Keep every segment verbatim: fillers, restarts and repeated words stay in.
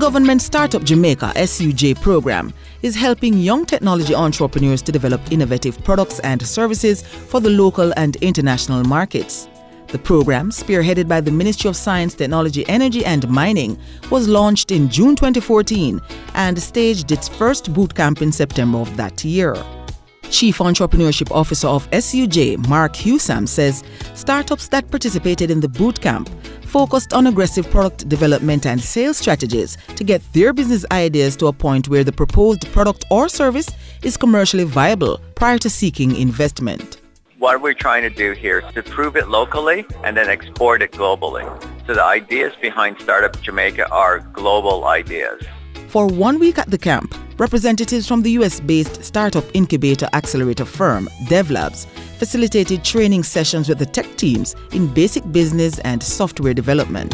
Government Startup Jamaica S U J program is helping young technology entrepreneurs to develop innovative products and services for the local and international markets. The program, spearheaded by the Ministry of Science, Technology, Energy and Mining, was launched in June twenty fourteen and staged its first boot camp in September of that year. Chief Entrepreneurship Officer of S U J, Mark Husam, says startups that participated in the boot camp focused on aggressive product development and sales strategies to get their business ideas to a point where the proposed product or service is commercially viable prior to seeking investment. What we're trying to do here is to prove it locally and then export it globally. So the ideas behind Startup Jamaica are global ideas. For one week at the camp, representatives from the U S-based startup incubator accelerator firm, DevLabs, facilitated training sessions with the tech teams in basic business and software development.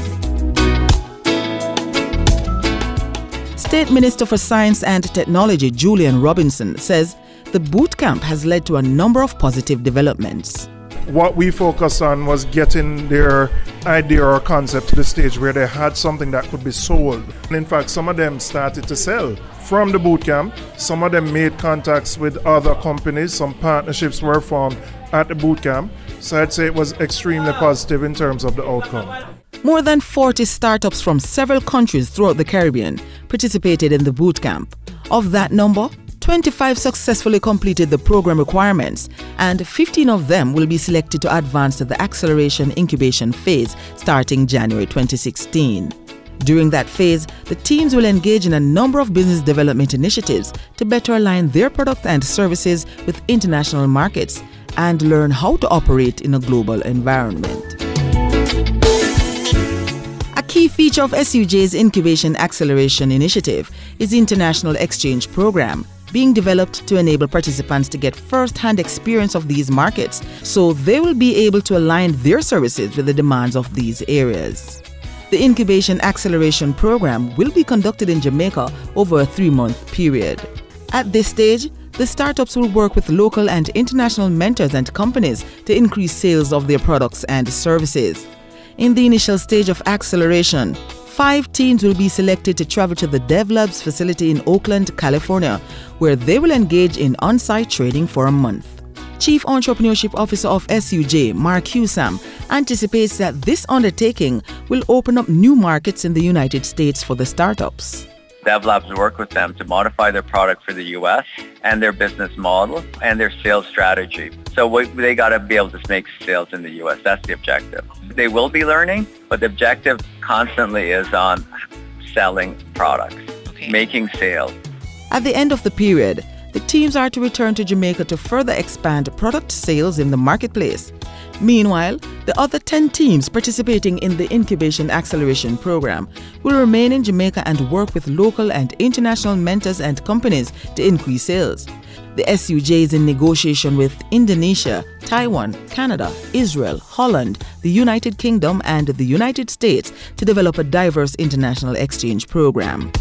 State Minister for Science and Technology, Julian Robinson, says the boot camp has led to a number of positive developments. What we focused on was getting their idea or concept to the stage where they had something that could be sold. And in fact, some of them started to sell from the boot camp. Some of them made contacts with other companies. Some partnerships were formed at the boot camp. So I'd say it was extremely positive in terms of the outcome. More than forty startups from several countries throughout the Caribbean participated in the boot camp. Of that number, twenty-five successfully completed the program requirements, and fifteen of them will be selected to advance to the acceleration incubation phase starting January twenty sixteen. During that phase, the teams will engage in a number of business development initiatives to better align their products and services with international markets and learn how to operate in a global environment. A key feature of S U J's Incubation Acceleration Initiative is the International Exchange Program, being developed to enable participants to get first-hand experience of these markets so they will be able to align their services with the demands of these areas. The Incubation Acceleration Program will be conducted in Jamaica over a three-month period. At this stage, the startups will work with local and international mentors and companies to increase sales of their products and services. In the initial stage of acceleration, five teams will be selected to travel to the DevLabs facility in Oakland, California, where they will engage in on-site training for a month. Chief Entrepreneurship Officer of S U J, Mark Husam, anticipates that this undertaking will open up new markets in the United States for the startups. DevLabs work with them to modify their product for the U S and their business model and their sales strategy. So we, they got to be able to make sales in the U S. That's the objective. They will be learning, but the objective constantly is on selling products, okay. Making sales. At the end of the period, the teams are to return to Jamaica to further expand product sales in the marketplace. Meanwhile, the other ten teams participating in the Incubation Acceleration Program will remain in Jamaica and work with local and international mentors and companies to increase sales. The S U J is in negotiation with Indonesia, Taiwan, Canada, Israel, Holland, the United Kingdom, and the United States to develop a diverse international exchange program.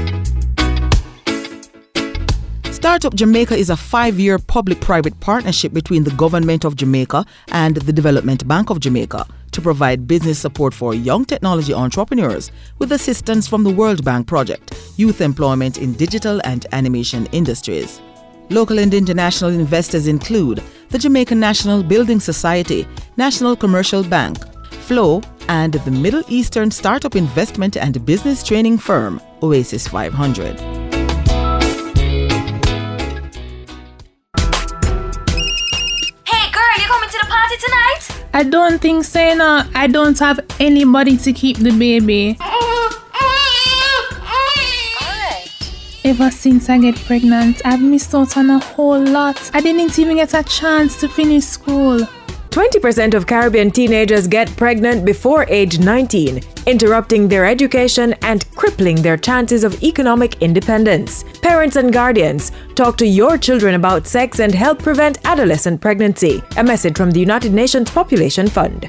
Startup Jamaica is a five-year public-private partnership between the Government of Jamaica and the Development Bank of Jamaica to provide business support for young technology entrepreneurs with assistance from the World Bank Project, Youth Employment in Digital and Animation Industries. Local and international investors include the Jamaican National Building Society, National Commercial Bank, Flow, and the Middle Eastern startup investment and business training firm, Oasis five hundred. Tonight? I don't think so, no. I don't have anybody to keep the baby. Alright. Ever since I get pregnant, I've missed out on a whole lot. I didn't even get a chance to finish school. twenty percent of Caribbean teenagers get pregnant before age nineteen, interrupting their education and crippling their chances of economic independence. Parents and guardians, talk to your children about sex and help prevent adolescent pregnancy. A message from the United Nations Population Fund.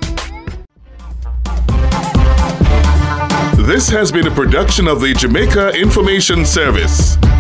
This has been a production of the Jamaica Information Service.